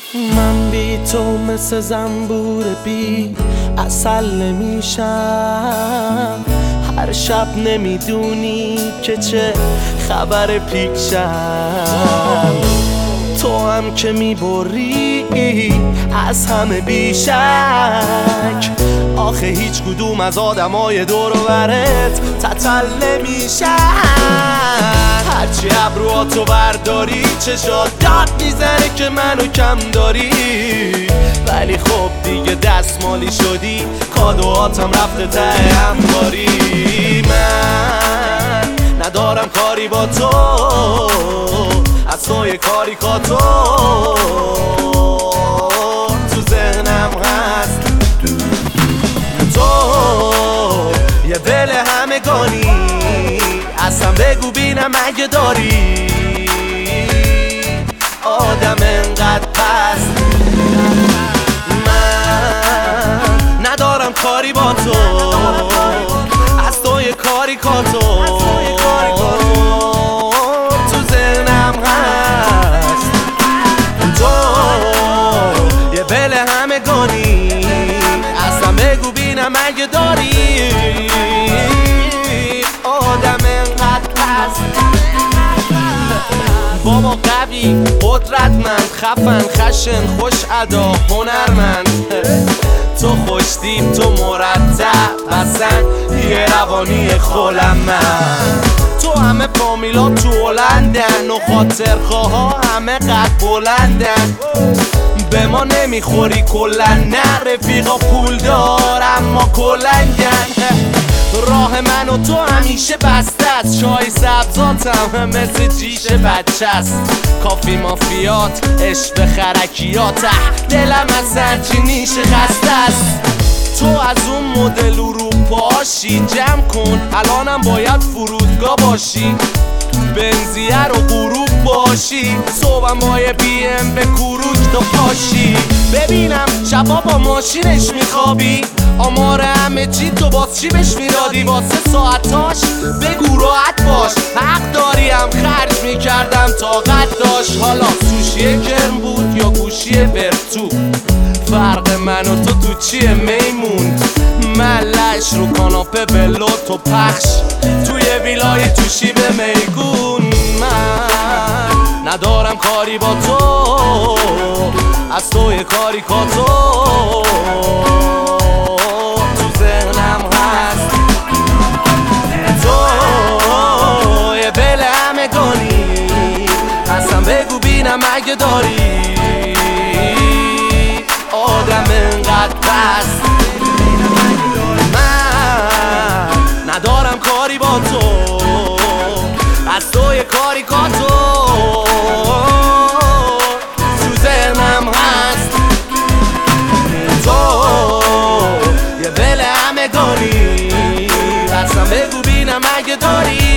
من بی تو مثل زنبور بی عسل نمیشم. هر شب نمیدونی که چه خبر پیشم. تو هم که میبری از همه بیشک. آخه هیچ کدوم از آدمای دور و برت تتل نمیشن. هرچی ابروهاتو برداری چشات داد میزنه که منو کم داری. ولی خب دیگه دستمالی شدی، کادوهاتم رفته ته انباری. من ندارم کاری با تو، از توی کاریکاتور تو ذهنم هست. تو یه دل همگانی، اصلا بگو بینم اگه داری آدم انقدر پست. من ندارم کاری با تو، از توی کاریکاتور تو ذهنم هست. تو یه بل همگانی، اصلا بگو بینم اگه داری آدم انقدر پست. بابا قوی، قدرتمند، خفن، خشن، خوش ادا، هنرمند. تو خوشتیپ، تو مرتب، اصلا یه روانی خولم من. تو همه فامیلا تو هلندن و خاطرخواها همه قد بلندن. به ما نمیخوری کلن، نه رفیقا پول دار اما کلنگن. راه من و تو همیشه بسته است، چای سبزاتم مثل جیش بچه است. کافی مافیات، عشق خرکیات، دلم از هرچی نیشه خسته است. تو از اون مدل اروپاشی، جمع کن الانم باید فرودگاه باشی. بنزیه رو غروب باشی، صبحم با یه بی ام به کوروک تو پاشی. ببینم شبا با ماشینش میخوابی، آمار همه چی تو باز چی بهش میدادی؟ واسه ساعتاش بگو راحت باش، حق داریم خرج میکردم طاقت داشت. حالا سوشی کرم بود یا گوشی برتو، فرق من و تو چیه میمون؟ ملش رو کاناپه بلو تو پخش، توی ویلای تو شیب میگون. من ندارم کاری با تو، از توی کاریکاتور تو ذهنم هست. تو یه بل همگانی، اصلا بگو بینم اگه داری آدم انقدر پست. من ندارم کاری با تو، از توی کاریکاتور تو ذهنم هست. تو یه بل همگانی، اصلا بگو بینم اگه داری